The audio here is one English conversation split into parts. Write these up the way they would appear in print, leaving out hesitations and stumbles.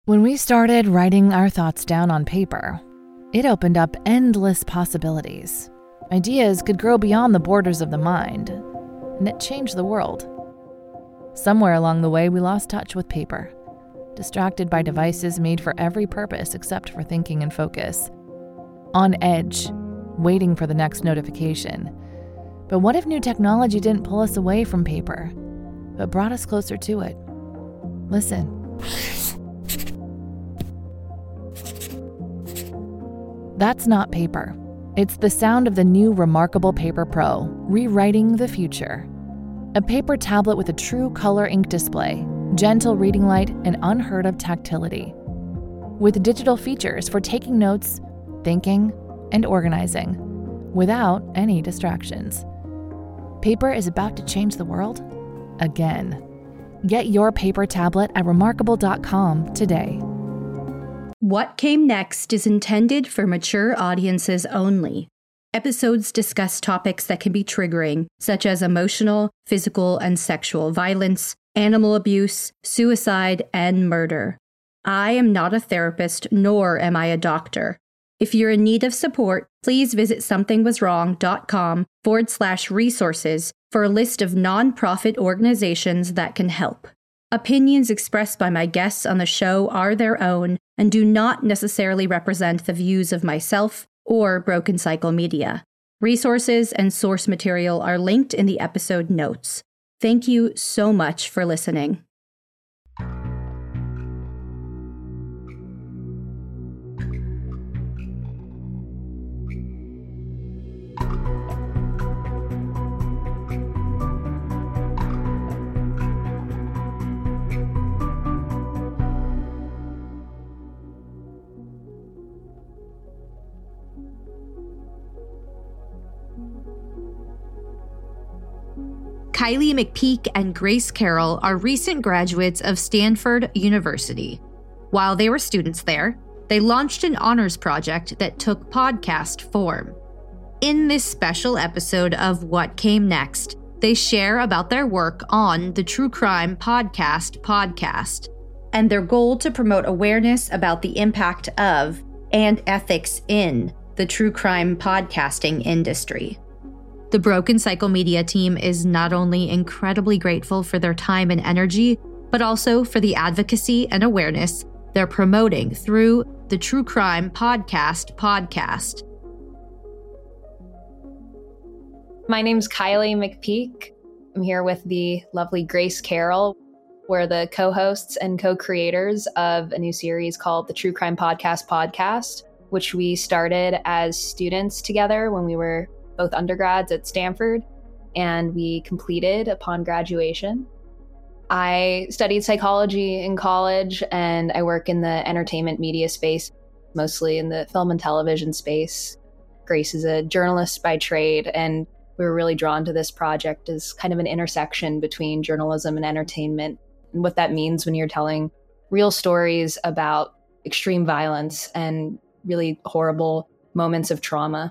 When we started writing our thoughts down on paper, it opened up endless possibilities. Ideas could grow beyond the borders of the mind, and it changed the world. Somewhere along the way, we lost touch with paper, distracted by devices made for every purpose except for thinking and focus. On edge, waiting for the next notification. But what if new technology didn't pull us away from paper, but brought us closer to it? Listen. That's not paper. It's the sound of the new Remarkable Paper Pro, rewriting the future. A paper tablet with a true color ink display, gentle reading light, and unheard of tactility. With digital features for taking notes, thinking, and organizing, without any distractions. Paper is about to change the world again. Get your paper tablet at remarkable.com today. What Came Next is intended for mature audiences only. Episodes discuss topics that can be triggering, such as emotional, physical, and sexual violence, animal abuse, suicide, and murder. I am not a therapist, nor am I a doctor. If you're in need of support, please visit somethingwaswrong.com/resources for a list of nonprofit organizations that can help. Opinions expressed by my guests on the show are their own and do not necessarily represent the views of myself or Broken Cycle Media. Resources and source material are linked in the episode notes. Thank you so much for listening. Kylie McPeak and Grace Carroll are recent graduates of Stanford University. While they were students there, they launched an honors project that took podcast form. In this special episode of What Came Next, they share about their work on the True Crime podcast, and their goal to promote awareness about the impact of and ethics in the true crime podcasting industry. The Broken Cycle Media team is not only incredibly grateful for their time and energy, but also for the advocacy and awareness they're promoting through the True Crime podcast. My name's Kylie McPeak. I'm here with the lovely Grace Carroll. We're the co-hosts and co-creators of a new series called the True Crime podcast, which we started as students together when we were both undergrads at Stanford, and we completed upon graduation. I studied psychology in college, and I work in the entertainment media space, mostly in the film and television space. Grace is a journalist by trade, and we were really drawn to this project as kind of an intersection between journalism and entertainment, and what that means when you're telling real stories about extreme violence and really horrible moments of trauma.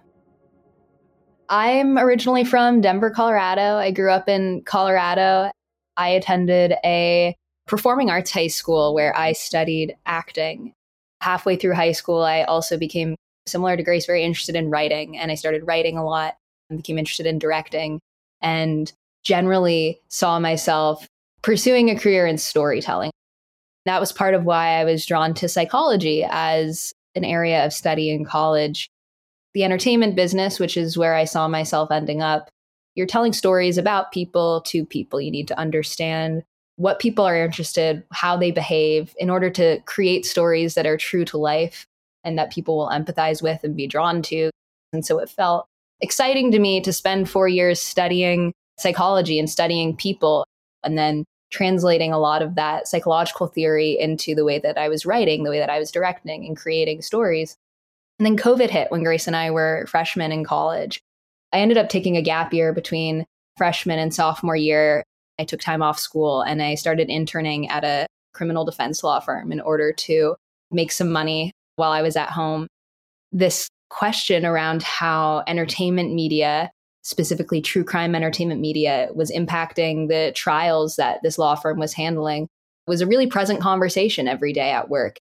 I'm originally from Denver, Colorado. I grew up in Colorado. I attended a performing arts high school where I studied acting. Halfway through high school, I also became, similar to Grace, very interested in writing. And I started writing a lot and became interested in directing and generally saw myself pursuing a career in storytelling. That was part of why I was drawn to psychology as an area of study in college. The entertainment business, which is where I saw myself ending up, you're telling stories about people to people. You need to understand what people are interested, how they behave in order to create stories that are true to life and that people will empathize with and be drawn to. And so it felt exciting to me to spend 4 years studying psychology and studying people and then translating a lot of that psychological theory into the way that I was writing, the way that I was directing and creating stories. And then COVID hit when Grace and I were freshmen in college. I ended up taking a gap year between freshman and sophomore year. I took time off school and I started interning at a criminal defense law firm in order to make some money while I was at home. This question around how entertainment media, specifically true crime entertainment media, was impacting the trials that this law firm was handling was a really present conversation every day at work.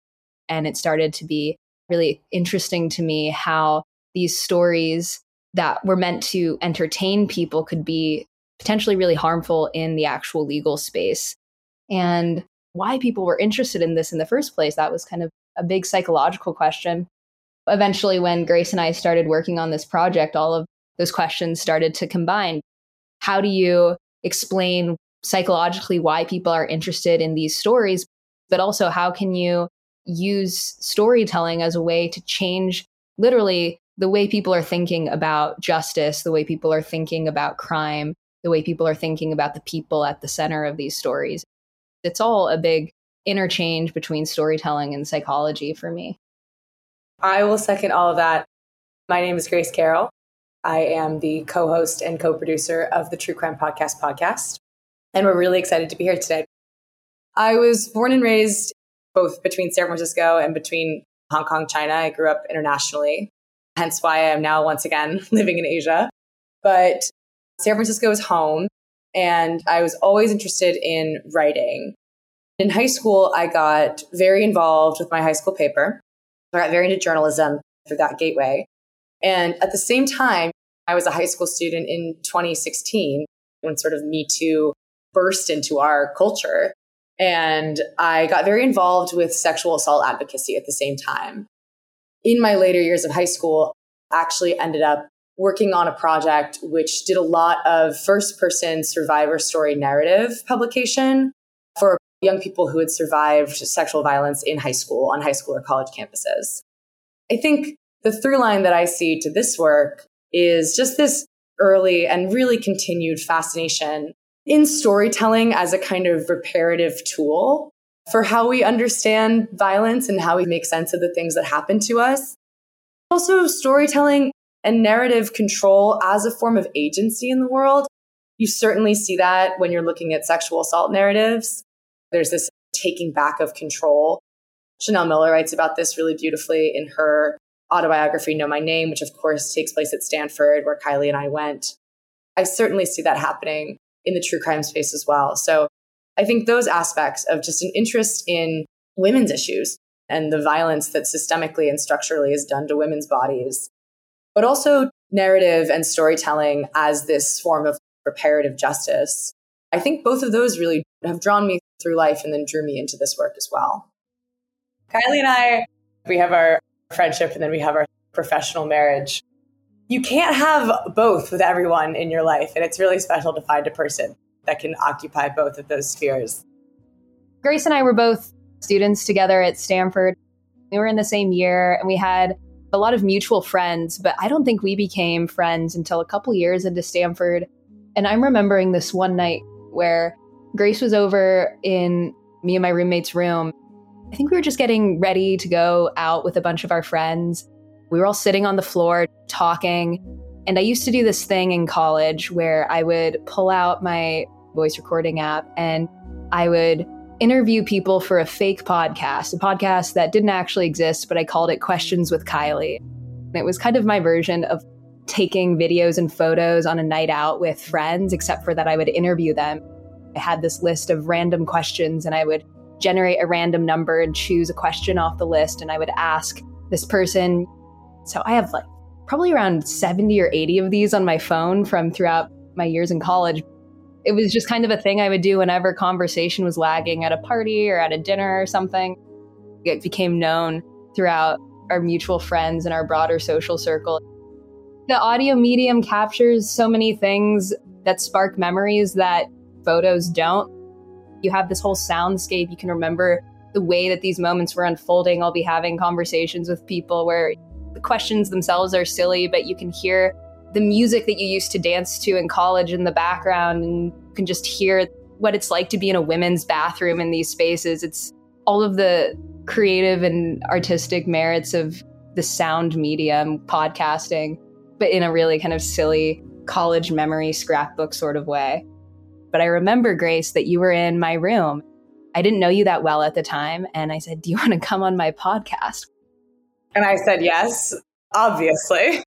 And it started to be really interesting to me how these stories that were meant to entertain people could be potentially really harmful in the actual legal space. And why people were interested in this in the first place, that was kind of a big psychological question. Eventually, when Grace and I started working on this project, all of those questions started to combine. How do you explain psychologically why people are interested in these stories? But also, how can you use storytelling as a way to change literally the way people are thinking about justice, the way people are thinking about crime, the way people are thinking about the people at the center of these stories? It's all a big interchange between storytelling and psychology for me. I will second all of that. My name is Grace Carroll. I am the co-host and co-producer of the True Crime podcast, and we're really excited to be here today. I was born and raised both between San Francisco and between Hong Kong, China. I grew up internationally, hence why I am now once again living in Asia. But San Francisco is home, and I was always interested in writing. In high school, I got very involved with my high school paper. I got very into journalism through that gateway. And at the same time, I was a high school student in 2016 when sort of Me Too burst into our culture. And I got very involved with sexual assault advocacy at the same time. In my later years of high school, I actually ended up working on a project which did a lot of first-person survivor story narrative publication for young people who had survived sexual violence in high school, on high school or college campuses. I think the through line that I see to this work is just this early and really continued fascination in storytelling as a kind of reparative tool for how we understand violence and how we make sense of the things that happen to us. Also, storytelling and narrative control as a form of agency in the world. You certainly see that when you're looking at sexual assault narratives. There's this taking back of control. Chanel Miller writes about this really beautifully in her autobiography, Know My Name, which of course takes place at Stanford, where Kylie and I went. I certainly see that happening in the true crime space as well. So I think those aspects of just an interest in women's issues and the violence that systemically and structurally is done to women's bodies, but also narrative and storytelling as this form of reparative justice. I think both of those really have drawn me through life and then drew me into this work as well. Kylie and I, we have our friendship and then we have our professional marriage. You can't have both with everyone in your life. And it's really special to find a person that can occupy both of those spheres. Grace and I were both students together at Stanford. We were in the same year and we had a lot of mutual friends, but I don't think we became friends until a couple years into Stanford. And I'm remembering this one night where Grace was over in me and my roommate's room. I think we were just getting ready to go out with a bunch of our friends. We were all sitting on the floor talking. And I used to do this thing in college where I would pull out my voice recording app and I would interview people for a fake podcast, a podcast that didn't actually exist, but I called it Questions with Kylie. And it was kind of my version of taking videos and photos on a night out with friends, except for that I would interview them. I had this list of random questions and I would generate a random number and choose a question off the list. And I would ask this person. So I have like probably around 70 or 80 of these on my phone from throughout my years in college. It was just kind of a thing I would do whenever conversation was lagging at a party or at a dinner or something. It became known throughout our mutual friends and our broader social circle. The audio medium captures so many things that spark memories that photos don't. You have this whole soundscape. You can remember the way that these moments were unfolding. I'll be having conversations with people where the questions themselves are silly, but you can hear the music that you used to dance to in college in the background, and you can just hear what it's like to be in a women's bathroom in these spaces. It's all of the creative and artistic merits of the sound medium, podcasting, but in a really kind of silly college memory scrapbook sort of way. But I remember, Grace, that you were in my room. I didn't know you that well at the time. And I said, do you want to come on my podcast? And I said, yes, obviously.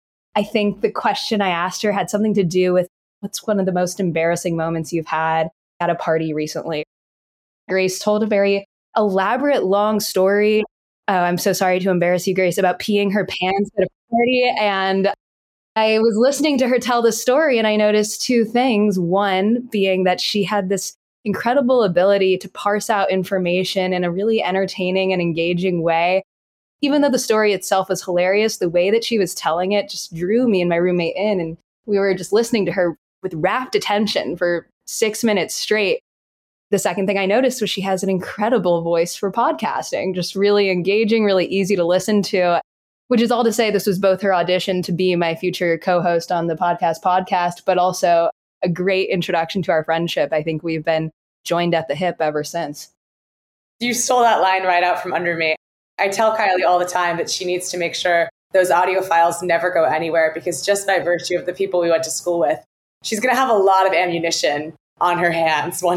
I think the question I asked her had something to do with what's one of the most embarrassing moments you've had at a party recently. Grace told a very elaborate, long story oh, I'm so sorry to embarrass you, Grace, about peeing her pants at a party. And I was listening to her tell the story and I noticed two things. One being that she had this incredible ability to parse out information in a really entertaining and engaging way. Even though the story itself was hilarious, the way that she was telling it just drew me and my roommate in. And we were just listening to her with rapt attention for 6 minutes straight. The second thing I noticed was she has an incredible voice for podcasting, just really engaging, really easy to listen to, which is all to say this was both her audition to be my future co-host on the podcast, but also a great introduction to our friendship. I think we've been joined at the hip ever since. You stole that line right out from under me. I tell Kylie all the time that she needs to make sure those audio files never go anywhere because just by virtue of the people we went to school with, she's going to have a lot of ammunition on her hands one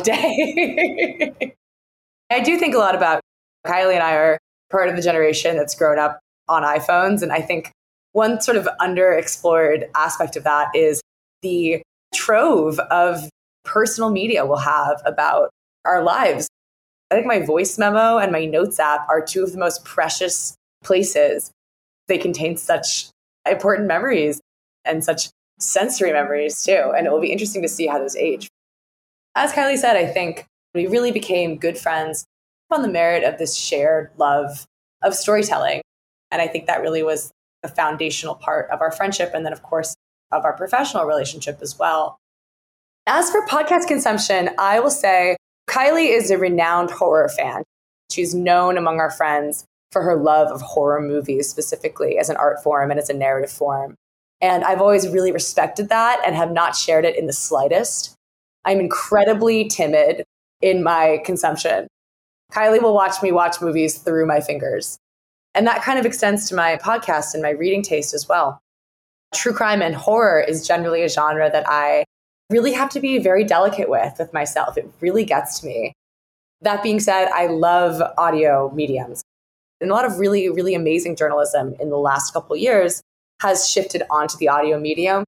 day. I do think a lot about Kylie and I are part of the generation that's grown up on iPhones. And I think one sort of underexplored aspect of that is the trove of personal media we'll have about our lives. I think my voice memo and my notes app are two of the most precious places. They contain such important memories and such sensory memories too. And it will be interesting to see how those age. As Kylie said, I think we really became good friends on the merit of this shared love of storytelling. And I think that really was a foundational part of our friendship. And then, of course, of our professional relationship as well. As for podcast consumption, I will say Kylie is a renowned horror fan. She's known among our friends for her love of horror movies, specifically as an art form and as a narrative form. And I've always really respected that and have not shared it in the slightest. I'm incredibly timid in my consumption. Kylie will watch me watch movies through my fingers. And that kind of extends to my podcast and my reading taste as well. True crime and horror is generally a genre that I really have to be very delicate with myself. It really gets to me. That being said, I love audio mediums. And a lot of really, really amazing journalism in the last couple of years has shifted onto the audio medium.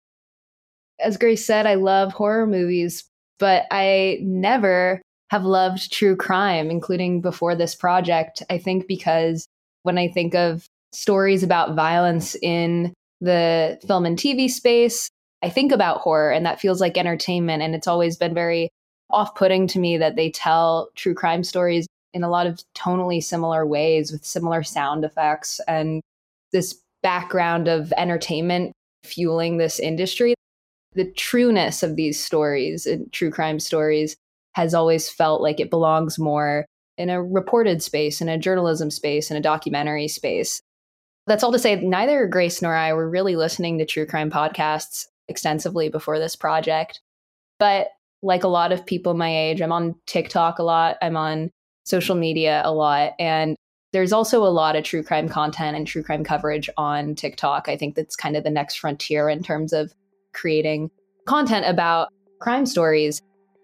As Grace said, I love horror movies, but I never have loved true crime, including before this project. I think because when I think of stories about violence in the film and TV space, I think about horror, and that feels like entertainment. And it's always been very off-putting to me that they tell true crime stories in a lot of tonally similar ways with similar sound effects and this background of entertainment fueling this industry. The trueness of these stories and true crime stories has always felt like it belongs more in a reported space, in a journalism space, in a documentary space. That's all to say, neither Grace nor I were really listening to true crime podcasts extensively before this project. But like a lot of people my age, I'm on TikTok a lot, I'm on social media a lot, and there's also a lot of true crime content and true crime coverage on TikTok. I think that's kind of the next frontier in terms of creating content about crime stories.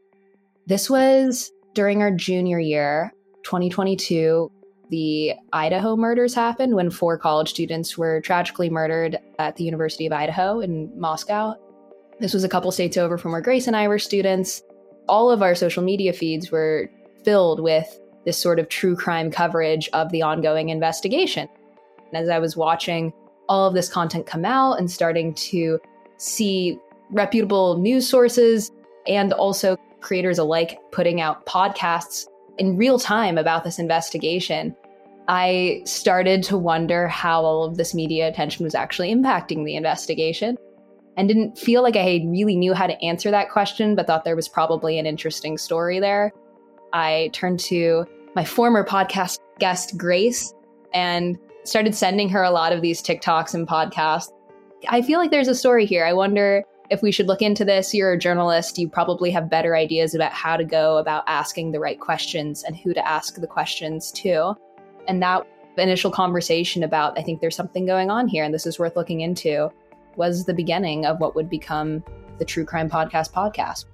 This was during our junior year, 2022. The Idaho murders happened when 4 college students were tragically murdered at the University of Idaho in Moscow. This was a couple states over from where Grace and I were students. All of our social media feeds were filled with this sort of true crime coverage of the ongoing investigation. And as I was watching all of this content come out and starting to see reputable news sources and also creators alike putting out podcasts in real time about this investigation, I started to wonder how all of this media attention was actually impacting the investigation, and didn't feel like I really knew how to answer that question, but thought there was probably an interesting story there. I turned to my former podcast guest, Grace, and started sending her a lot of these TikToks and podcasts. I feel like there's a story here. I wonder if we should look into this. You're a journalist. You probably have better ideas about how to go about asking the right questions and who to ask the questions to. And that initial conversation about, I think there's something going on here and this is worth looking into, was the beginning of what would become the True Crime Podcast.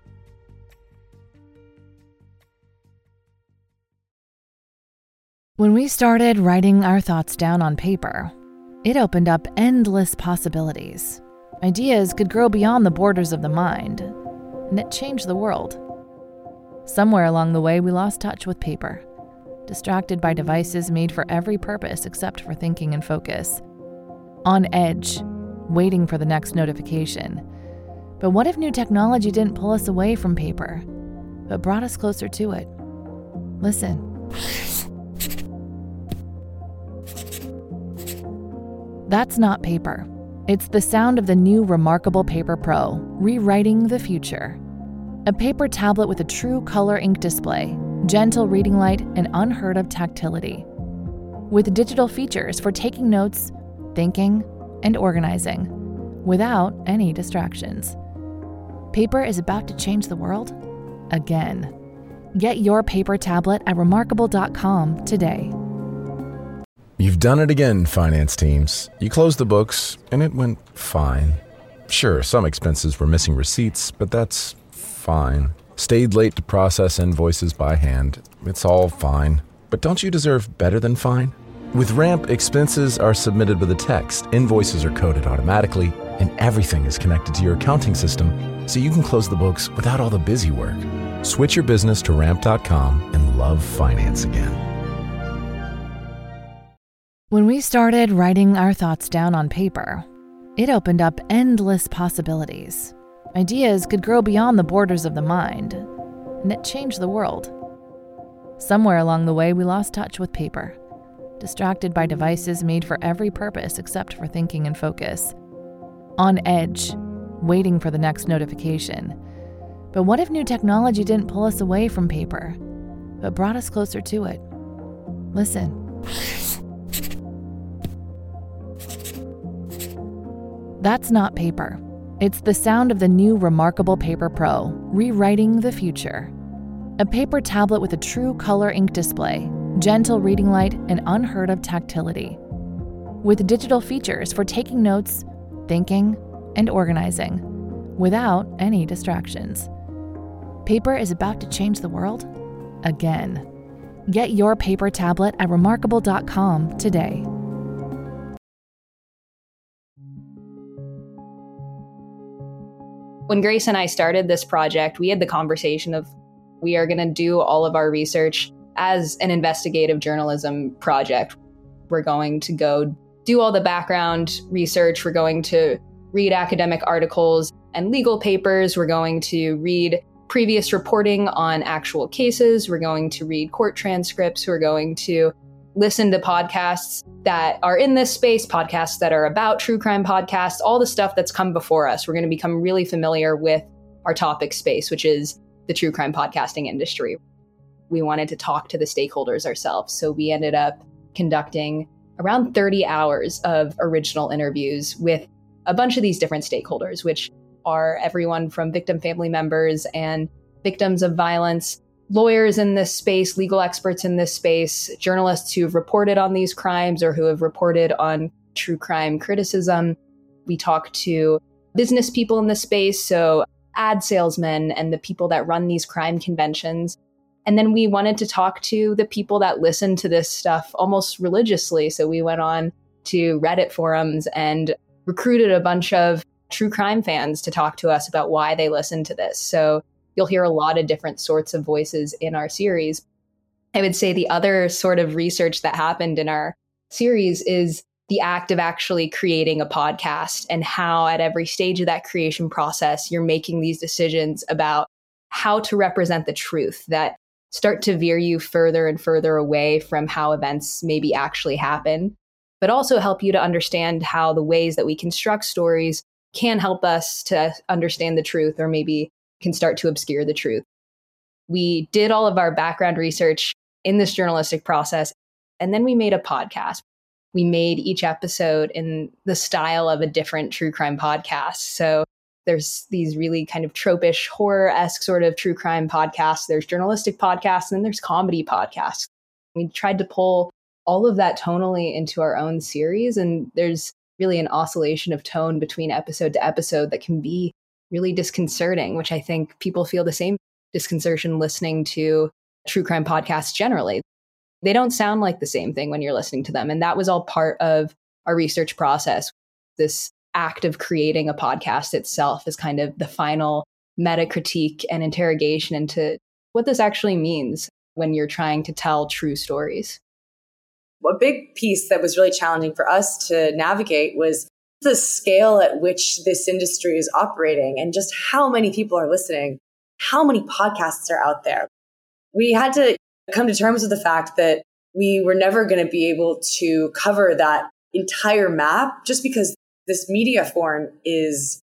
When we started writing our thoughts down on paper, it opened up endless possibilities. Ideas could grow beyond the borders of the mind, and it changed the world. Somewhere along the way, we lost touch with paper. distracted by devices made for every purpose except for thinking and focus. On edge, waiting for the next notification. But what if new technology didn't pull us away from paper, but brought us closer to it? Listen. That's not paper. It's the sound of the new Remarkable Paper Pro, rewriting the future. A paper tablet with a true color ink display, gentle reading light, and unheard of tactility. With digital features for taking notes, thinking, and organizing, without any distractions. Paper is about to change the world again. Get your paper tablet at remarkable.com today. You've done it again, finance teams. You closed the books, and it went fine. Sure, some expenses were missing receipts, but that's fine. Stayed late to process invoices by hand. It's all fine. But don't you deserve better than fine? With Ramp, expenses are submitted with a text, invoices are coded automatically, and everything is connected to your accounting system, so you can close the books without all the busy work. Switch your business to Ramp.com and love finance again. When we started writing our thoughts down on paper, it opened up endless possibilities. Ideas could grow beyond the borders of the mind, and it changed the world. Somewhere along the way, we lost touch with paper, distracted by devices made for every purpose except for thinking and focus. On edge, waiting for the next notification. But what if new technology didn't pull us away from paper, but brought us closer to it? Listen. That's not paper. It's the sound of the new Remarkable Paper Pro, rewriting the future. A paper tablet with a true color ink display, gentle reading light, and unheard of tactility. With digital features for taking notes, thinking, and organizing, without any distractions. Paper is about to change the world again. Get your paper tablet at remarkable.com today. When Grace and I started this project, we had the conversation of we are going to do all of our research as an investigative journalism project. We're going to go do all the background research. We're going to read academic articles and legal papers. We're going to read previous reporting on actual cases. We're going to read court transcripts. We're going to listen to podcasts that are in this space, podcasts that are about true crime podcasts, all the stuff that's come before us. We're going to become really familiar with our topic space, which is the true crime podcasting industry. We wanted to talk to the stakeholders ourselves. So we ended up conducting around 30 hours of original interviews with a bunch of these different stakeholders, which are everyone from victim family members and victims of violence, lawyers in this space, legal experts in this space, journalists who have reported on these crimes or who have reported on true crime criticism. We talk to business people in this space, so ad salesmen and the people that run these crime conventions. And then we wanted to talk to the people that listen to this stuff almost religiously. So we went on to Reddit forums and recruited a bunch of true crime fans to talk to us about why they listen to this. So you'll hear a lot of different sorts of voices in our series. I would say the other sort of research that happened in our series is the act of actually creating a podcast and how at every stage of that creation process, you're making these decisions about how to represent the truth that start to veer you further and further away from how events maybe actually happen, but also help you to understand how the ways that we construct stories can help us to understand the truth or maybe can start to obscure the truth. We did all of our background research in this journalistic process, and then we made a podcast. We made each episode in the style of a different true crime podcast. So there's these really kind of tropish, horror-esque sort of true crime podcasts. There's journalistic podcasts, and then there's comedy podcasts. We tried to pull all of that tonally into our own series, and there's really an oscillation of tone between episode to episode that can be really disconcerting, which I think people feel the same disconcertion listening to true crime podcasts generally. They don't sound like the same thing when you're listening to them. And that was all part of our research process. This act of creating a podcast itself is kind of the final meta critique and interrogation into what this actually means. when you're trying to tell true stories. A big piece that was really challenging for us to navigate was the scale at which this industry is operating and just how many people are listening, how many podcasts are out there. We had to come to terms with the fact that we were never going to be able to cover that entire map just because this media form is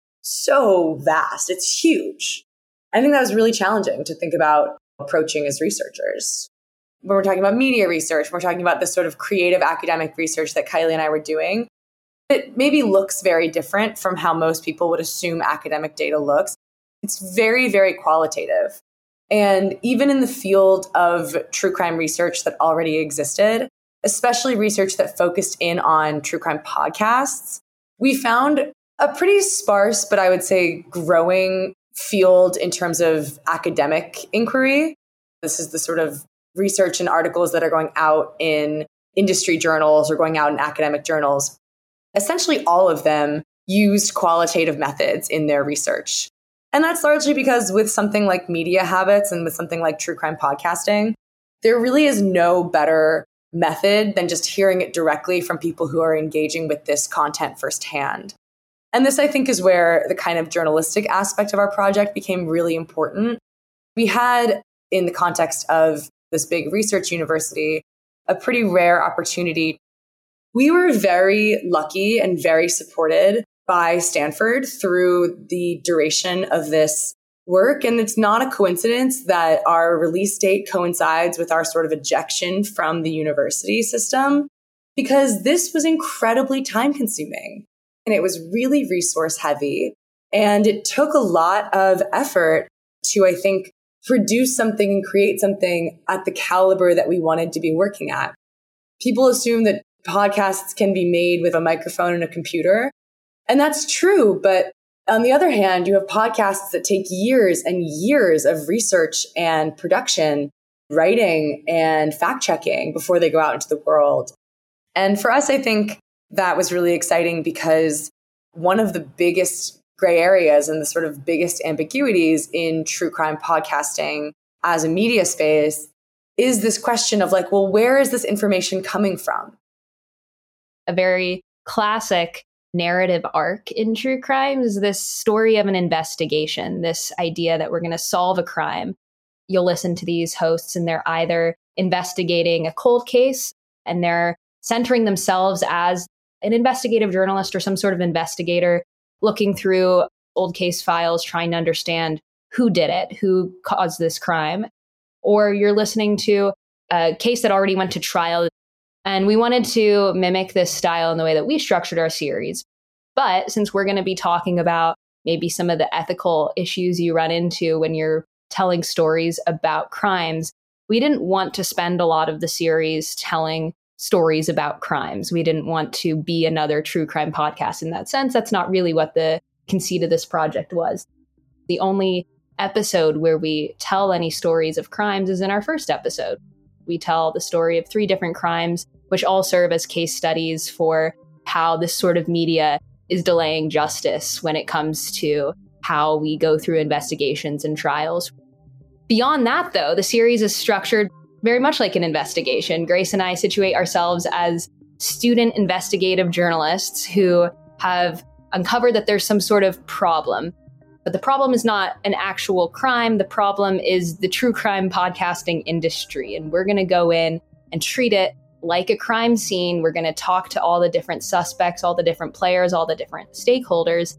so vast. It's huge. I think that was really challenging to think about approaching as researchers. When we're talking about media research, we're talking about this sort of creative academic research that Kylie and I were doing. It maybe looks very different from how most people would assume academic data looks. It's very, very qualitative. And even in the field of true crime research that already existed, especially research that focused in on true crime podcasts, we found a pretty sparse, but I would say growing field in terms of academic inquiry. This is the sort of research and articles that are going out in industry journals or going out in academic journals. Essentially, all of them used qualitative methods in their research. And that's largely because with something like media habits and with something like true crime podcasting, there really is no better method than just hearing it directly from people who are engaging with this content firsthand. And this, I think, is where the kind of journalistic aspect of our project became really important. We had, in the context of this big research university, a pretty rare opportunity. We were very lucky and very supported by Stanford through the duration of this work. And it's not a coincidence that our release date coincides with our sort of ejection from the university system, because this was incredibly time consuming and it was really resource heavy. And it took a lot of effort to, I think, produce something and create something at the caliber that we wanted to be working at. People assume that podcasts can be made with a microphone and a computer. And that's true. But on the other hand, you have podcasts that take years and years of research and production, writing and fact checking before they go out into the world. And for us, I think that was really exciting because one of the biggest gray areas and the sort of biggest ambiguities in true crime podcasting as a media space is this question of like, well, where is this information coming from? A very classic narrative arc in true crime is this story of an investigation, this idea that we're going to solve a crime. You'll listen to these hosts and they're either investigating a cold case and they're centering themselves as an investigative journalist or some sort of investigator looking through old case files, trying to understand who did it, who caused this crime. Or you're listening to a case that already went to trial. And we wanted to mimic this style in the way that we structured our series. But since we're going to be talking about maybe some of the ethical issues you run into when you're telling stories about crimes, we didn't want to spend a lot of the series telling stories about crimes. We didn't want to be another true crime podcast in that sense. That's not really what the conceit of this project was. The only episode where we tell any stories of crimes is in our first episode. We tell the story of 3 different crimes, which all serve as case studies for how this sort of media is delaying justice when it comes to how we go through investigations and trials. Beyond that, though, the series is structured very much like an investigation. Grace and I situate ourselves as student investigative journalists who have uncovered that there's some sort of problem. But the problem is not an actual crime. The problem is the true crime podcasting industry. And we're going to go in and treat it like a crime scene. We're going to talk to all the different suspects, all the different players, all the different stakeholders.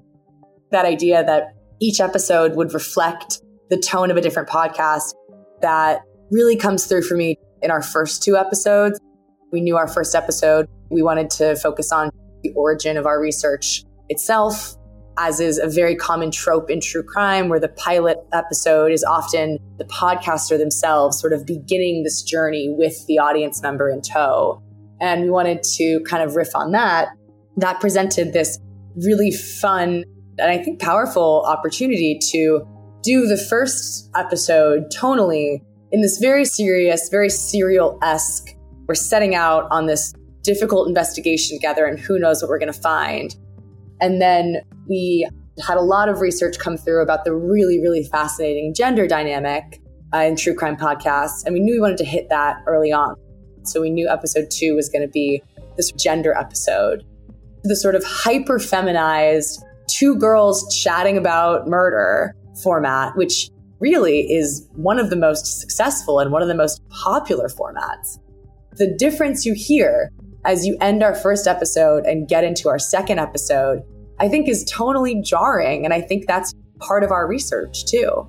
That idea that each episode would reflect the tone of a different podcast, that really comes through for me in our first 2 episodes. We knew our first episode, we wanted to focus on the origin of our research itself, as is a very common trope in true crime, where the pilot episode is often the podcaster themselves sort of beginning this journey with the audience member in tow. And we wanted to kind of riff on that. That presented this really fun and I think powerful opportunity to do the first episode tonally in this very serious, very serial-esque. We're setting out on this difficult investigation together and who knows what we're going to find. And then we had a lot of research come through about the really, really fascinating gender dynamic in true crime podcasts. And we knew we wanted to hit that early on. So we knew episode 2 was going to be this gender episode, the sort of hyper feminized two girls chatting about murder format, which really is one of the most successful and one of the most popular formats. The difference you hear as you end our first episode and get into our second episode, I think is tonally jarring. And I think that's part of our research too.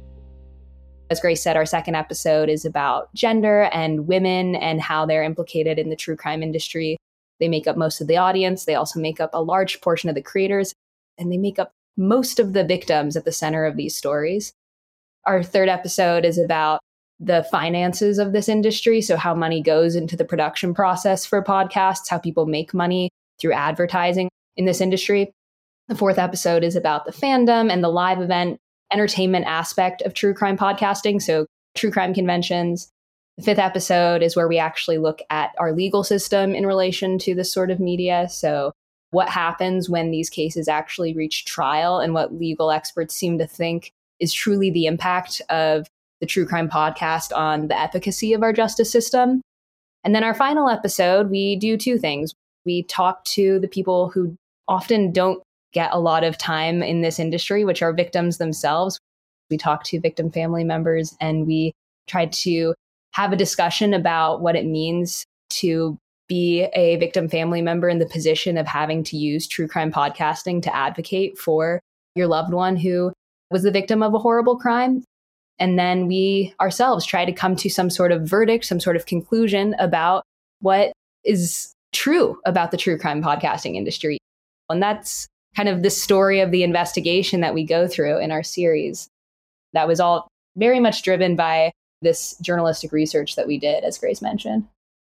As Grace said, our second episode is about gender and women and how they're implicated in the true crime industry. They make up most of the audience. They also make up a large portion of the creators, and they make up most of the victims at the center of these stories. Our third episode is about the finances of this industry. So how money goes into the production process for podcasts, how people make money through advertising in this industry. The fourth episode is about the fandom and the live event entertainment aspect of true crime podcasting. So true crime conventions. The fifth episode is where we actually look at our legal system in relation to this sort of media. So what happens when these cases actually reach trial and what legal experts seem to think is truly the impact of the true crime podcast on the efficacy of our justice system. And then our final episode, we do two things. We talk to the people who often don't get a lot of time in this industry, which are victims themselves. We talk to victim family members and we try to have a discussion about what it means to be a victim family member in the position of having to use true crime podcasting to advocate for your loved one who was the victim of a horrible crime. And then we ourselves try to come to some sort of verdict, some sort of conclusion about what is true about the true crime podcasting industry. And that's kind of the story of the investigation that we go through in our series. That was all very much driven by this journalistic research that we did, as Grace mentioned.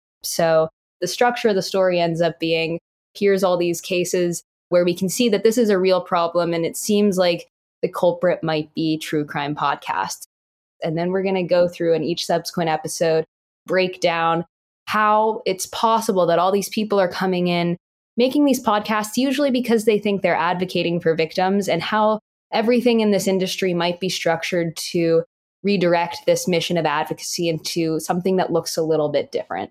So the structure of the story ends up being, here's all these cases where we can see that this is a real problem, and it seems like the culprit might be true crime podcasts. And then we're going to go through in each subsequent episode, break down how it's possible that all these people are coming in, making these podcasts usually because they think they're advocating for victims, and how everything in this industry might be structured to redirect this mission of advocacy into something that looks a little bit different.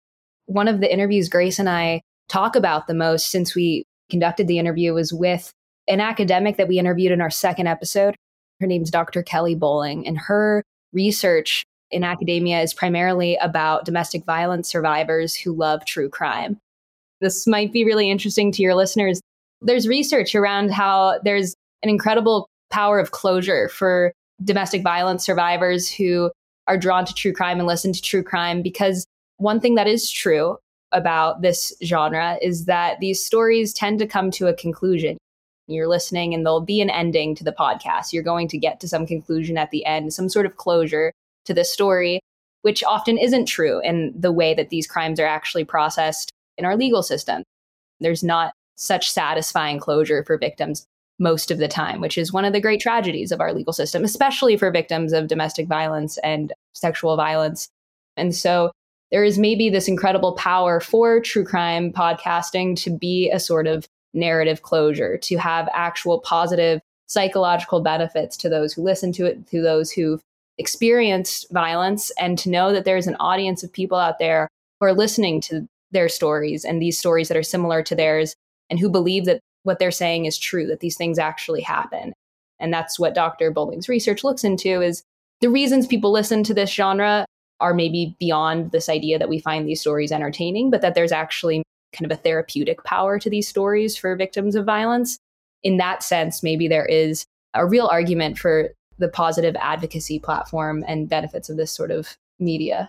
One of the interviews Grace and I talk about the most since we conducted the interview was with an academic that we interviewed in our second episode. Her name's Dr. Kelly Bowling, and her research in academia is primarily about domestic violence survivors who love true crime. This might be really interesting to your listeners. There's research around how there's an incredible power of closure for domestic violence survivors who are drawn to true crime and listen to true crime, because one thing that is true about this genre is that these stories tend to come to a conclusion. You're listening and there'll be an ending to the podcast. You're going to get to some conclusion at the end, some sort of closure to the story, which often isn't true in the way that these crimes are actually processed in our legal system. There's not such satisfying closure for victims most of the time, which is one of the great tragedies of our legal system, especially for victims of domestic violence and sexual violence. And so there is maybe this incredible power for true crime podcasting to be a sort of narrative closure, to have actual positive psychological benefits to those who listen to it, to those who've experienced violence, and to know that there's an audience of people out there who are listening to their stories and these stories that are similar to theirs, and who believe that what they're saying is true, that these things actually happen. And that's what Dr. Bowling's research looks into, is the reasons people listen to this genre are maybe beyond this idea that we find these stories entertaining, but that there's actually kind of a therapeutic power to these stories for victims of violence. In that sense, maybe there is a real argument for the positive advocacy platform and benefits of this sort of media.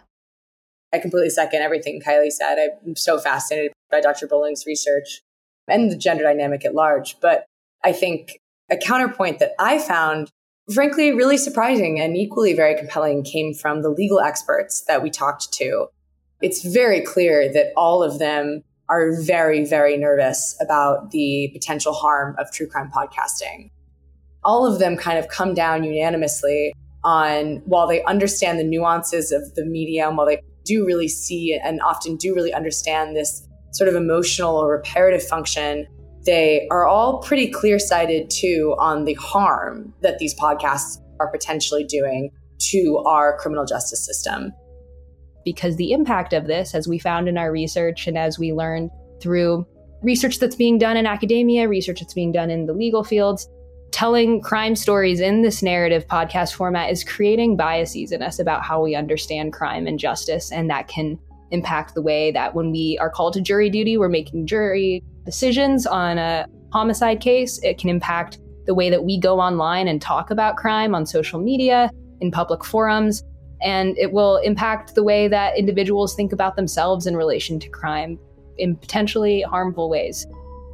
I completely second everything Kylie said. I'm so fascinated by Dr. Bowling's research and the gender dynamic at large. But I think a counterpoint that I found, frankly, really surprising and equally very compelling came from the legal experts that we talked to. It's very clear that all of them are very, very nervous about the potential harm of true crime podcasting. All of them kind of come down unanimously on, while they understand the nuances of the medium, while they do really see and often do really understand this sort of emotional or reparative function, they are all pretty clear-sighted too on the harm that these podcasts are potentially doing to our criminal justice system. Because the impact of this, as we found in our research and as we learned through research that's being done in academia, research that's being done in the legal fields, telling crime stories in this narrative podcast format is creating biases in us about how we understand crime and justice. And that can impact the way that when we are called to jury duty, we're making jury decisions on a homicide case. It can impact the way that we go online and talk about crime on social media, in public forums. And it will impact the way that individuals think about themselves in relation to crime in potentially harmful ways.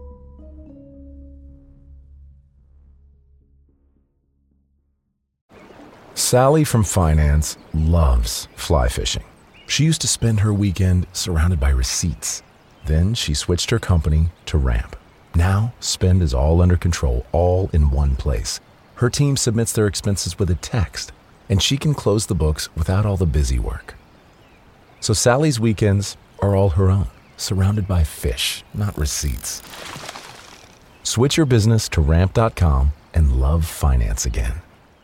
Sally from finance loves fly fishing. She used to spend her weekend surrounded by receipts. Then she switched her company to Ramp. Now, spend is all under control, all in one place. Her team submits their expenses with a text, and she can close the books without all the busy work. So Sally's weekends are all her own, surrounded by fish, not receipts. Switch your business to Ramp.com and love finance again.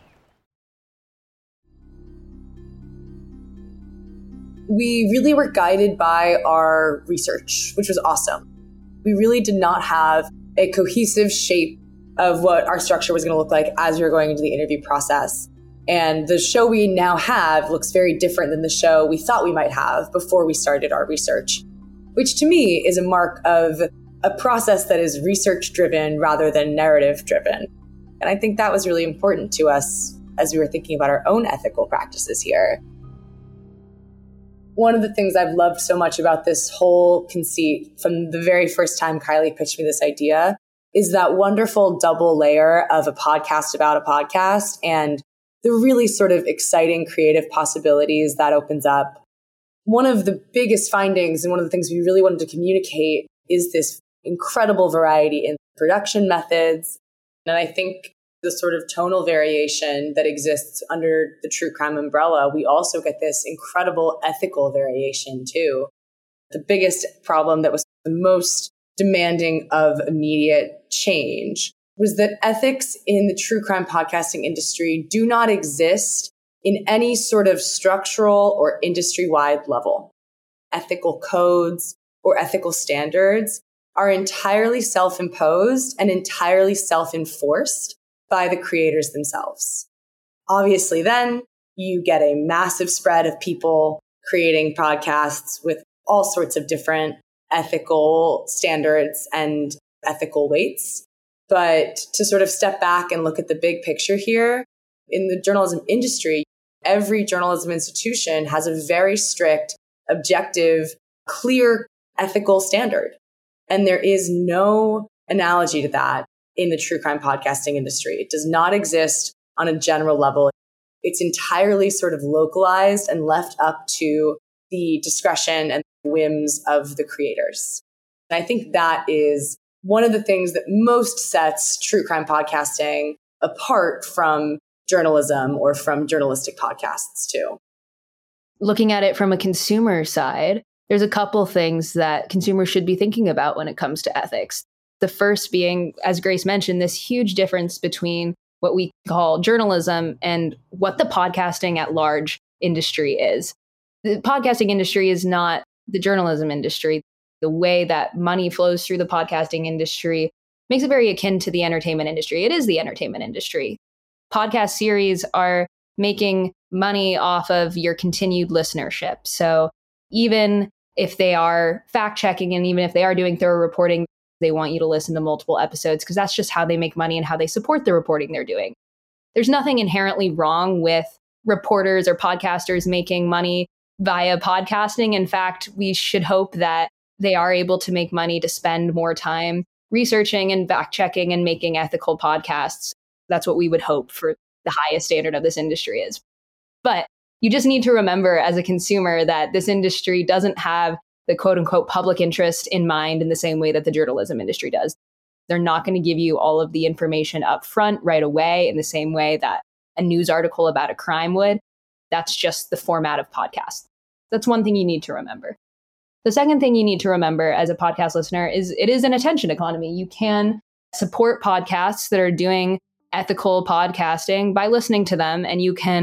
We really were guided by our research, which was awesome. We really did not have a cohesive shape of what our structure was going to look like as we were going into the interview process. And the show we now have looks very different than the show we thought we might have before we started our research, which to me is a mark of a process that is research-driven rather than narrative-driven. And I think that was really important to us as we were thinking about our own ethical practices here. One of the things I've loved so much about this whole conceit from the very first time Kylie pitched me this idea is that wonderful double layer of a podcast about a podcast and the really sort of exciting creative possibilities that opens up. One of the biggest findings and one of the things we really wanted to communicate is this incredible variety in production methods. And I think the sort of tonal variation that exists under the true crime umbrella, we also get this incredible ethical variation too. The biggest problem that was the most demanding of immediate change was that ethics in the true crime podcasting industry do not exist in any sort of structural or industry-wide level. Ethical codes or ethical standards are entirely self-imposed and entirely self-enforced by the creators themselves. Obviously, then you get a massive spread of people creating podcasts with all sorts of different ethical standards and ethical weights. But to sort of step back and look at the big picture here, in the journalism industry, every journalism institution has a very strict, objective, clear ethical standard. And there is no analogy to that in the true crime podcasting industry. It does not exist on a general level. It's entirely sort of localized and left up to the discretion and whims of the creators. And I think that is one of the things that most sets true crime podcasting apart from journalism or from journalistic podcasts too. Looking at it from a consumer side, there's a couple things that consumers should be thinking about when it comes to ethics. The first being, as Grace mentioned, this huge difference between what we call journalism and what the podcasting at large industry is. The podcasting industry is not the journalism industry. The way that money flows through the podcasting industry makes it very akin to the entertainment industry. It is the entertainment industry. Podcast series are making money off of your continued listenership. So even if they are fact checking and even if they are doing thorough reporting, they want you to listen to multiple episodes because that's just how they make money and how they support the reporting they're doing. There's nothing inherently wrong with reporters or podcasters making money via podcasting. In fact, we should hope that they are able to make money to spend more time researching and fact checking and making ethical podcasts. That's what we would hope for the highest standard of this industry is. But you just need to remember as a consumer that this industry doesn't have the quote unquote public interest in mind in the same way that the journalism industry does. They're not going to give you all of the information up front right away in the same way that a news article about a crime would. That's just the format of podcasts. That's one thing you need to remember. The second thing you need to remember as a podcast listener is it is an attention economy. You can support podcasts that are doing ethical podcasting by listening to them, and you can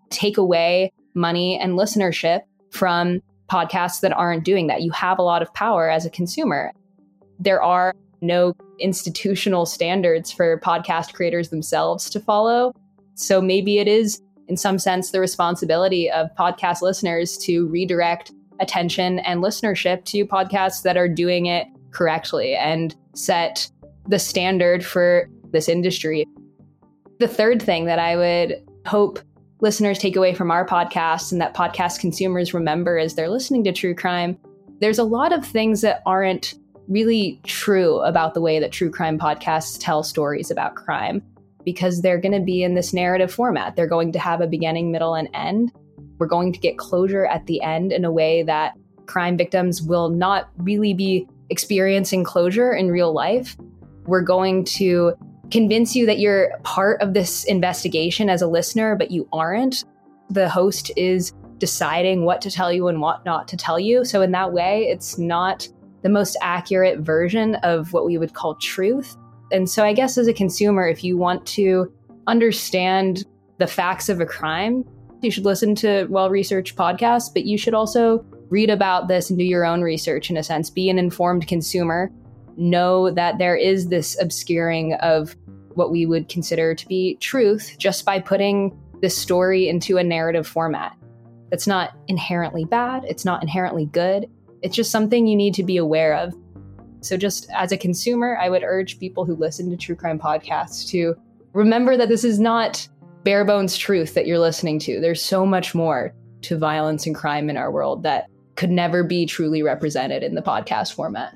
take away money and listenership from podcasts that aren't doing that. You have a lot of power as a consumer. There are no institutional standards for podcast creators themselves to follow. So maybe it is, in some sense, the responsibility of podcast listeners to redirect attention and listenership to podcasts that are doing it correctly and set the standard for this industry. The third thing that I would hope listeners take away from our podcast and that podcast consumers remember as they're listening to true crime, there's a lot of things that aren't really true about the way that true crime podcasts tell stories about crime, because they're going to be in this narrative format. They're going to have a beginning, middle, and end. We're going to get closure at the end in a way that crime victims will not really be experiencing closure in real life. We're going to convince you that you're part of this investigation as a listener, but you aren't. The host is deciding what to tell you and what not to tell you. So in that way, it's not the most accurate version of what we would call truth. And so I guess as a consumer, if you want to understand the facts of a crime, you should listen to well-researched podcasts, but you should also read about this and do your own research in a sense. Be an informed consumer. Know that there is this obscuring of what we would consider to be truth just by putting this story into a narrative format. That's not inherently bad. It's not inherently good. It's just something you need to be aware of. So just as a consumer, I would urge people who listen to true crime podcasts to remember that this is not bare bones truth that you're listening to. There's so much more to violence and crime in our world that could never be truly represented in the podcast format.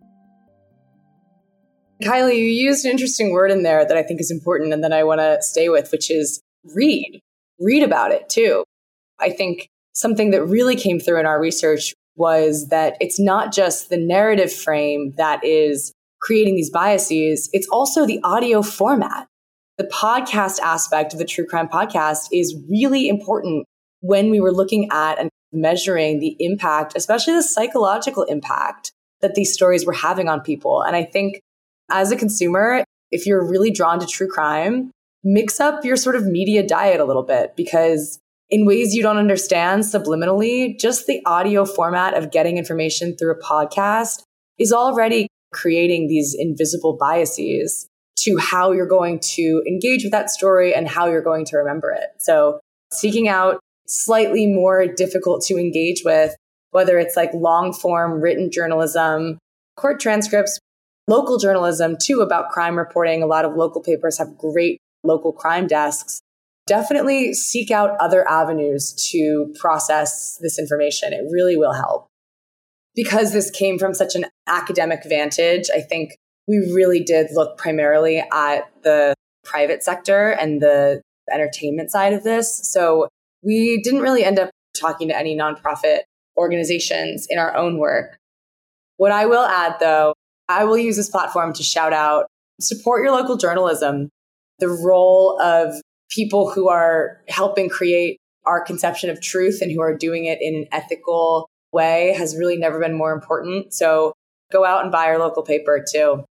Kylie, you used an interesting word in there that I think is important and that I want to stay with, which is read. Read about it too. I think something that really came through in our research was that it's not just the narrative frame that is creating these biases, it's also the audio format. The podcast aspect of the true crime podcast is really important when we were looking at and measuring the impact, especially the psychological impact that these stories were having on people. And I think as a consumer, if you're really drawn to true crime, mix up your sort of media diet a little bit, because in ways you don't understand subliminally, just the audio format of getting information through a podcast is already creating these invisible biases to how you're going to engage with that story and how you're going to remember it. So seeking out slightly more difficult to engage with, whether it's like long form written journalism, court transcripts, local journalism too about crime reporting. A lot of local papers have great local crime desks. Definitely seek out other avenues to process this information. It really will help. Because this came from such an academic vantage, I think we really did look primarily at the private sector and the entertainment side of this. So we didn't really end up talking to any nonprofit organizations in our own work. What I will add, though, I will use this platform to shout out, support your local journalism. The role of people who are helping create our conception of truth and who are doing it in an ethical way has really never been more important. So go out and buy our local paper too.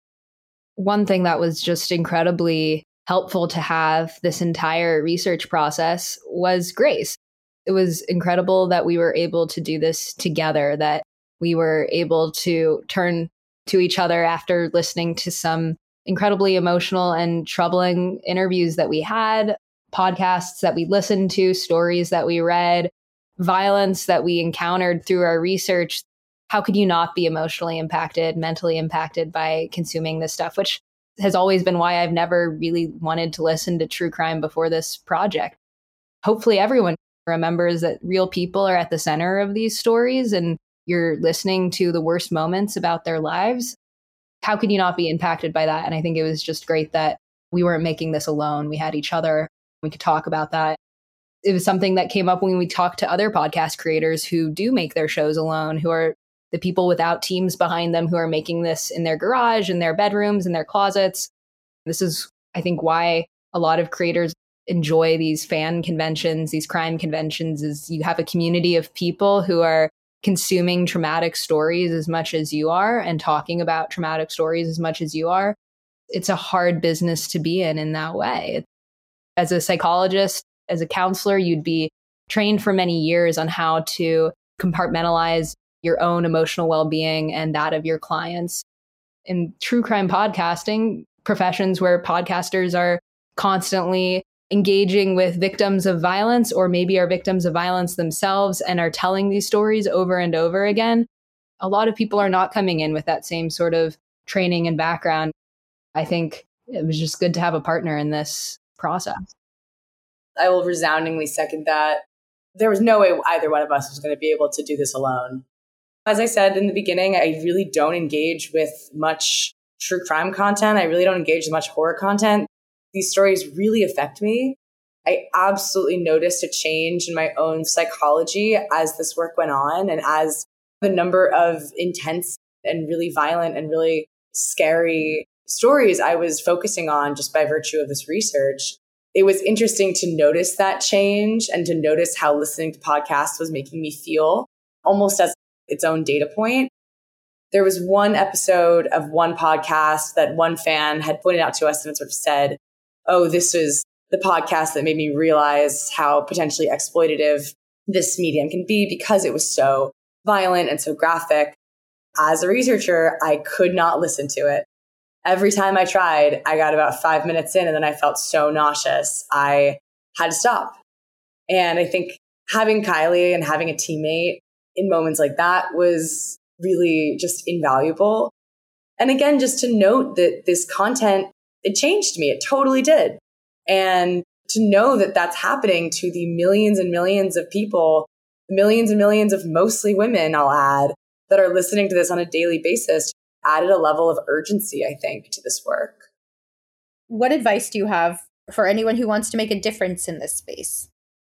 One thing that was just incredibly helpful to have this entire research process was Grace. It was incredible that we were able to do this together, that we were able to turn to each other after listening to some incredibly emotional and troubling interviews that we had, podcasts that we listened to, stories that we read, violence that we encountered through our research. How could you not be emotionally impacted, mentally impacted by consuming this stuff, which has always been why I've never really wanted to listen to true crime before this project. Hopefully everyone remembers that real people are at the center of these stories and you're listening to the worst moments about their lives. How could you not be impacted by that? And I think it was just great that we weren't making this alone. We had each other. We could talk about that. It was something that came up when we talked to other podcast creators who do make their shows alone, who are the people without teams behind them, who are making this in their garage, in their bedrooms, in their closets. This is, I think, why a lot of creators enjoy these fan conventions, these crime conventions, is you have a community of people who are consuming traumatic stories as much as you are and talking about traumatic stories as much as you are. It's a hard business to be in that way. As a psychologist, As a counselor, you'd be trained for many years on how to compartmentalize your own emotional well-being and that of your clients. In true crime podcasting, professions where podcasters are constantly engaging with victims of violence, or maybe are victims of violence themselves and are telling these stories over and over again, a lot of people are not coming in with that same sort of training and background. I think it was just good to have a partner in this process. I will resoundingly second that. There was no way either one of us was going to be able to do this alone. As I said in the beginning, I really don't engage with much true crime content. I really don't engage with much horror content. These stories really affect me. I absolutely noticed a change in my own psychology as this work went on, and as the number of intense and really violent and really scary stories I was focusing on just by virtue of this research. It was interesting to notice that change and to notice how listening to podcasts was making me feel, almost as its own data point. There was one episode of one podcast that one fan had pointed out to us and sort of said, oh, this was the podcast that made me realize how potentially exploitative this medium can be because it was so violent and so graphic. As a researcher, I could not listen to it. Every time I tried, I got about 5 minutes in and then I felt so nauseous. I had to stop. And I think having Kylie and having a teammate in moments like that was really just invaluable. And again, just to note that this content, it changed me. It totally did. And to know that that's happening to the millions and millions of people, millions and millions of mostly women, I'll add, that are listening to this on a daily basis, added a level of urgency, I think, to this work. What advice do you have for anyone who wants to make a difference in this space?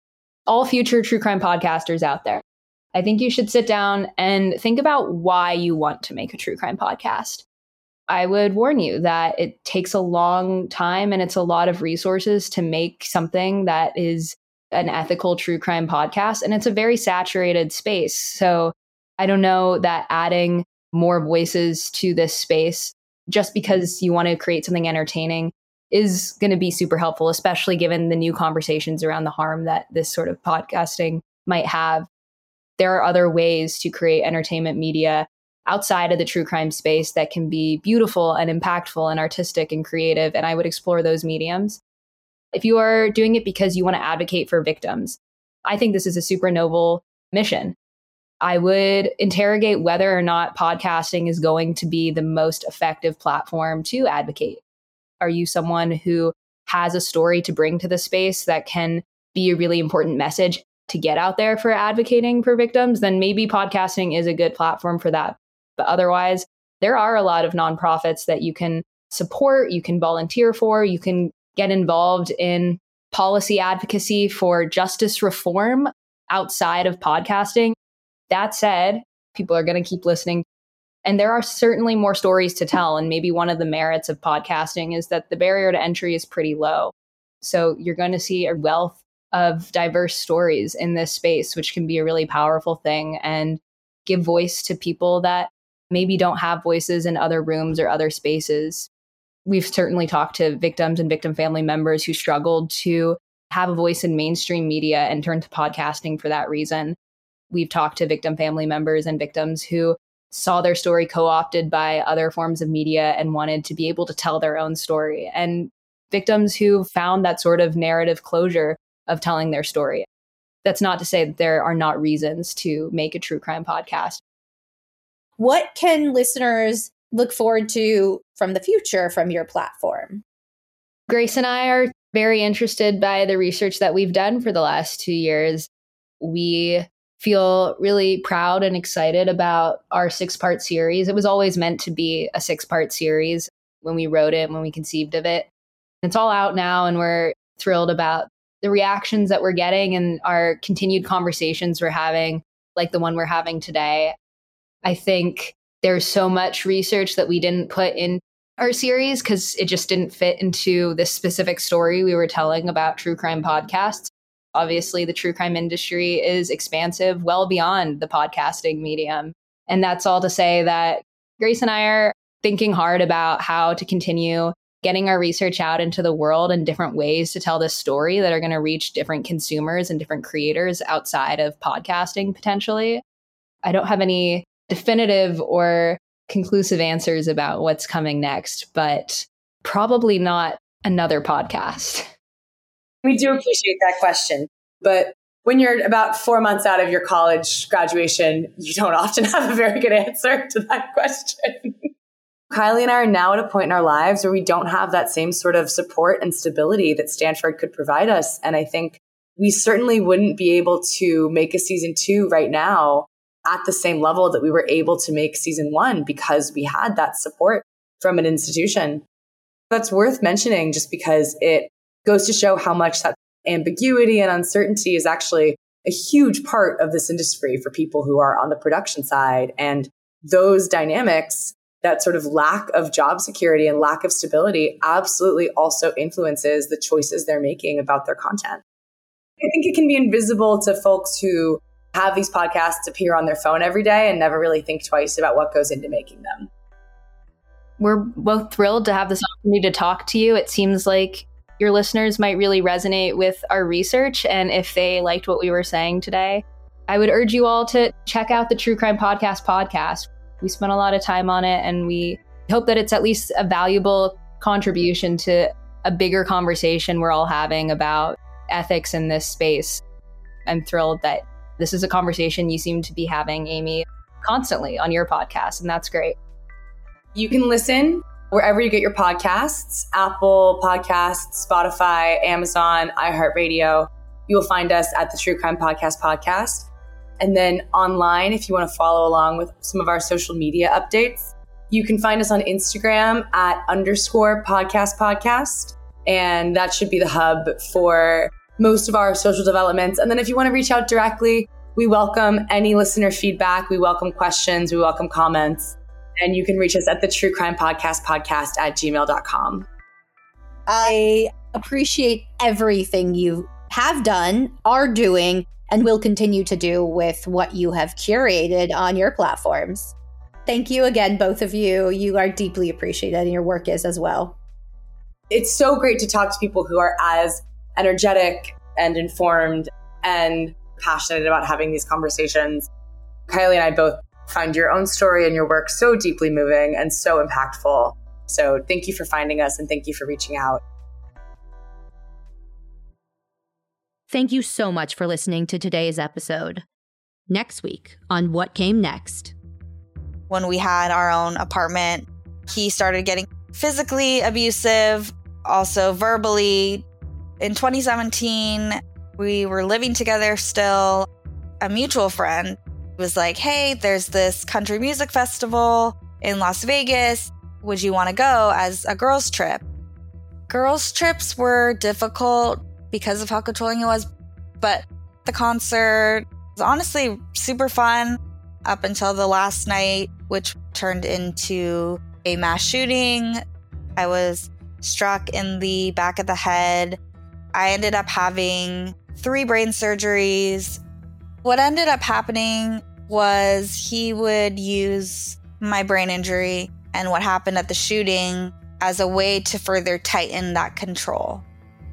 All future true crime podcasters out there, I think you should sit down and think about why you want to make a true crime podcast. I would warn you that it takes a long time and it's a lot of resources to make something that is an ethical true crime podcast. And it's a very saturated space. So I don't know that adding more voices to this space just because you want to create something entertaining is going to be super helpful, especially given the new conversations around the harm that this sort of podcasting might have. There are other ways to create entertainment media outside of the true crime space that can be beautiful and impactful and artistic and creative, and I would explore those mediums. If you are doing it because you want to advocate for victims, I think this is a super noble mission. I would interrogate whether or not podcasting is going to be the most effective platform to advocate. Are you someone who has a story to bring to the space that can be a really important message to get out there for advocating for victims? Then maybe podcasting is a good platform for that. But otherwise, there are a lot of nonprofits that you can support, you can volunteer for, you can get involved in policy advocacy for justice reform outside of podcasting. That said, people are going to keep listening. And there are certainly more stories to tell. And maybe one of the merits of podcasting is that the barrier to entry is pretty low. So you're going to see a wealth of diverse stories in this space, which can be a really powerful thing and give voice to people that maybe don't have voices in other rooms or other spaces. We've certainly talked to victims and victim family members who struggled to have a voice in mainstream media and turned to podcasting for that reason. We've talked to victim family members and victims who saw their story co-opted by other forms of media and wanted to be able to tell their own story, and victims who found that sort of narrative closure of telling their story. That's not to say that there are not reasons to make a true crime podcast. What can listeners look forward to from the future from your platform? Grace and I are very interested by the research that we've done for the last 2 years. We feel really proud and excited about our 6-part series. It was always meant to be a 6-part series when we wrote it, when we conceived of it. It's all out now, and we're thrilled about the reactions that we're getting and our continued conversations we're having, like the one we're having today. I think there's so much research that we didn't put in our series because it just didn't fit into this specific story we were telling about true crime podcasts. Obviously, the true crime industry is expansive, well beyond the podcasting medium. And that's all to say that Grace and I are thinking hard about how to continue getting our research out into the world and different ways to tell this story that are going to reach different consumers and different creators outside of podcasting potentially. I don't have any definitive or conclusive answers about what's coming next, but probably not another podcast. We do appreciate that question. But when you're about 4 months out of your college graduation, you don't often have a very good answer to that question. Kylie and I are now at a point in our lives where we don't have that same sort of support and stability that Stanford could provide us. And I think we certainly wouldn't be able to make a season 2 right now at the same level that we were able to make season 1 because we had that support from an institution. That's worth mentioning just because it goes to show how much that ambiguity and uncertainty is actually a huge part of this industry for people who are on the production side. And those dynamics, that sort of lack of job security and lack of stability, absolutely also influences the choices they're making about their content. I think it can be invisible to folks who have these podcasts appear on their phone every day and never really think twice about what goes into making them. We're both thrilled to have this opportunity to talk to you. It seems like your listeners might really resonate with our research. And if they liked what we were saying today, I would urge you all to check out the True Crime podcast. We spent a lot of time on it, and we hope that it's at least a valuable contribution to a bigger conversation we're all having about ethics in this space. I'm thrilled that this is a conversation you seem to be having, Amy, constantly on your podcast, and that's great. You can listen wherever you get your podcasts, Apple Podcasts, Spotify, Amazon, iHeartRadio. You will find us at the True Crime podcast. And then online, if you want to follow along with some of our social media updates, you can find us on Instagram at _podcast. And that should be the hub for most of our social developments. And then if you want to reach out directly, we welcome any listener feedback. We welcome questions. We welcome comments. And you can reach us at the True Crime podcast at gmail.com. I appreciate everything you have done, are doing, and will continue to do with what you have curated on your platforms. Thank you again, both of you. You are deeply appreciated, and your work is as well. It's so great to talk to people who are as energetic and informed and passionate about having these conversations. Kylie and I both find your own story and your work so deeply moving and so impactful. So thank you for finding us and thank you for reaching out. Thank you so much for listening to today's episode. Next week on What Came Next. When we had our own apartment, he started getting physically abusive, also verbally. In 2017, we were living together still. A mutual friend was like, hey, there's this country music festival in Las Vegas. Would you want to go as a girls' trip? Girls' trips were difficult because of how controlling it was, but the concert was honestly super fun up until the last night, which turned into a mass shooting. I was struck in the back of the head. I ended up having 3 brain surgeries. What ended up happening was he would use my brain injury and what happened at the shooting as a way to further tighten that control.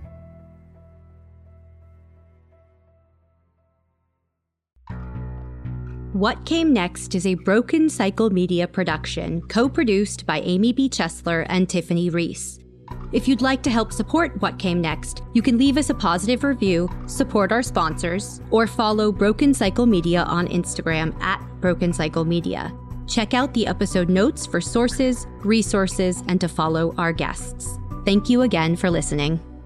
What Came Next is a Broken Cycle Media production, co-produced by Amy B. Chesler and Tiffany Reese. If you'd like to help support What Came Next, you can leave us a positive review, support our sponsors, or follow Broken Cycle Media on Instagram at Broken Cycle Media. Check out the episode notes for sources, resources, and to follow our guests. Thank you again for listening.